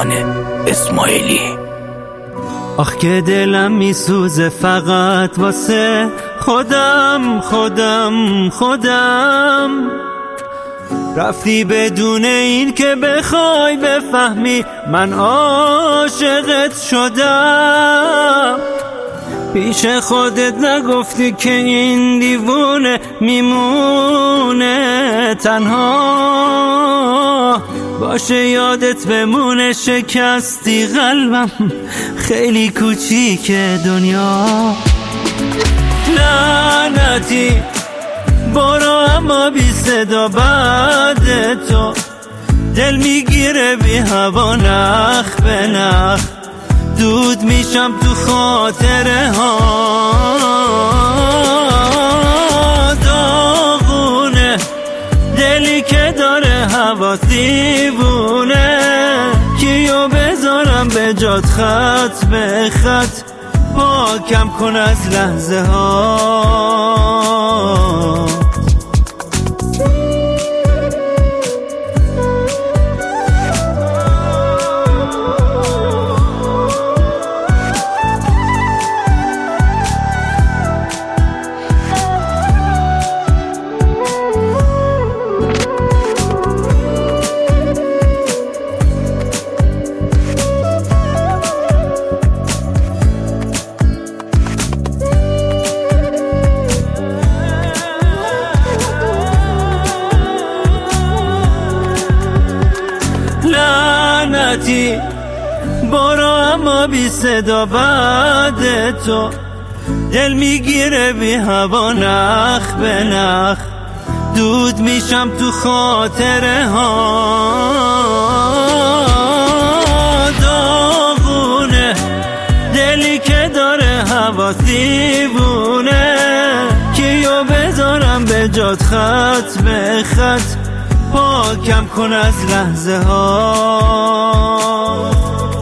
ایمان اسماعیلی. آخ که دلم میسوزه فقط واسه خودم رفتی بدون این که بخوای بفهمی من عاشقت شدم. پیش خودت نگفتی که این دیوونه میمونه تنها، باشه یادت بمونه شکستی قلبم خیلی کوچیکه دنیا. لعنتی برو اما بی صدا بعد تو دل میگیره بی هوا نخ به نخ، دود میشم تو خاطره ها. داغونه دلی که داره هوا دیوونه، کیو بذارم به جات خط به خط، پاکم کن از لحظه ها. لعنتی برو اما بی صدا بعد تو دل میگیره بی هوا نخ به نخ، دود میشم تو خاطره ها. داغونه دلی که داره هوا دیوونه، کیو بذارم به جات خط به خط، پاکم کن از لحظه ها.